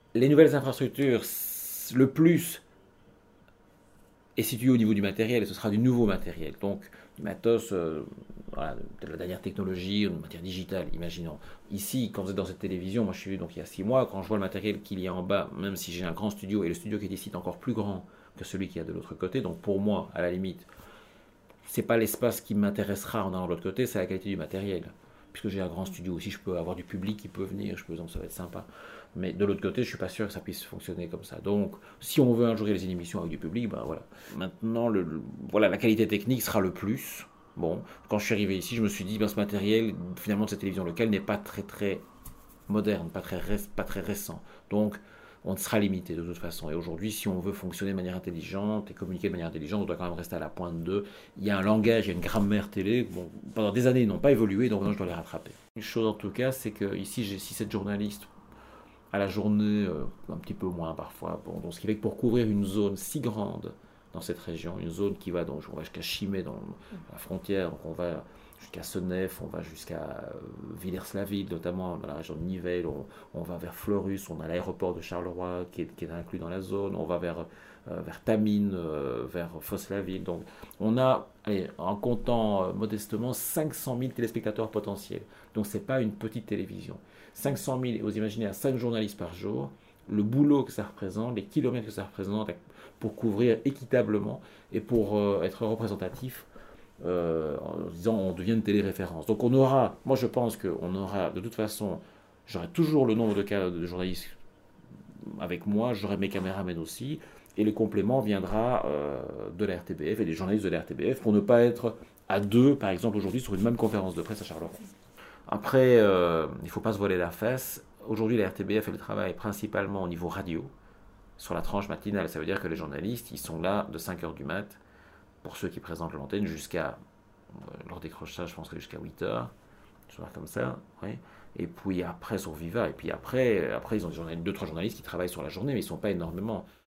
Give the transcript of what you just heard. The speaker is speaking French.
Les nouvelles infrastructures, le plus est situé au niveau du matériel, et ce sera du nouveau matériel. Donc, du matos, voilà, de la dernière technologie, une matière digitale, imaginons. Ici, quand vous êtes dans cette télévision, moi je suis venu donc il y a 6 mois, quand je vois le matériel qu'il y a en bas, même si j'ai un grand studio, et le studio qui est ici est encore plus grand que celui qui est de l'autre côté, donc pour moi, à la limite, c'est pas l'espace qui m'intéressera en allant de l'autre côté, c'est la qualité du matériel. Puisque j'ai un grand studio aussi, je peux avoir du public qui peut venir, donc ça va être sympa. Mais de l'autre côté, je suis pas sûr que ça puisse fonctionner comme ça. Donc, si on veut un jour réaliser une émission avec du public, ben voilà. Maintenant, voilà, la qualité technique sera le plus. Bon, quand je suis arrivé ici, je me suis dit, ben, ce matériel, finalement, de cette télévision locale n'est pas très très moderne, pas très récent. Donc, on sera limité de toute façon. Et aujourd'hui, si on veut fonctionner de manière intelligente et communiquer de manière intelligente, on doit quand même rester à la pointe de. Il y a un langage, il y a une grammaire télé. Bon, pendant des années, ils n'ont pas évolué, donc maintenant je dois les rattraper. Une chose en tout cas, c'est que ici, j'ai 6-7 journalistes à la journée, un petit peu moins parfois. Bon, donc, ce qui fait que pour couvrir une zone si grande dans cette région, une zone qui va, donc, on va jusqu'à Chimay, dans la frontière, donc on va jusqu'à Senef, on va jusqu'à Villers-la-Ville, notamment dans la région de Nivelles, on va vers Fleurus, on a l'aéroport de Charleroi qui est inclus dans la zone, on va vers Tamines, vers Fosse-la-Ville. Donc on a, allez, en comptant modestement, 500 000 téléspectateurs potentiels. Donc c'est pas une petite télévision. 500 000, vous imaginez à 5 journalistes par jour, le boulot que ça représente, les kilomètres que ça représente pour couvrir équitablement et pour être représentatif en disant on devient une télé-référence. Donc on aura, moi je pense qu'on aura de toute façon, j'aurai toujours le nombre de journalistes avec moi, j'aurai mes caméramens aussi, et le complément viendra de la RTBF et des journalistes de la RTBF pour ne pas être à deux, par exemple aujourd'hui, sur une même conférence de presse à Charleroi. Après, il ne faut pas se voiler la face. Aujourd'hui, la RTBF, elle travaille principalement au niveau radio, sur la tranche matinale. Ça veut dire que les journalistes, ils sont là de 5 heures du mat, pour ceux qui présentent l'antenne, jusqu'à, leur décrochage, je pense que jusqu'à 8 heures, comme ça, oui. Et puis après sur Viva, et puis après ils ont deux, trois journalistes qui travaillent sur la journée, mais ils ne sont pas énormément.